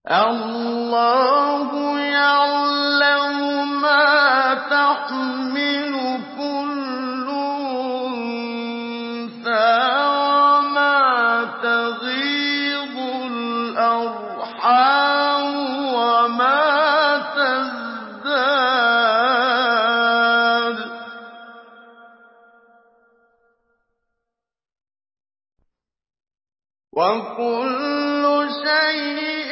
اللَّهُ يَعْلَمُ مَا تَحْمِلُ كُلُّ أُنثَىٰ وَمَا تَغِيضُ الْأَرْحَامُ وَمَا تَزْدَادُ ۖ وَكُلُّ شَيْءٍ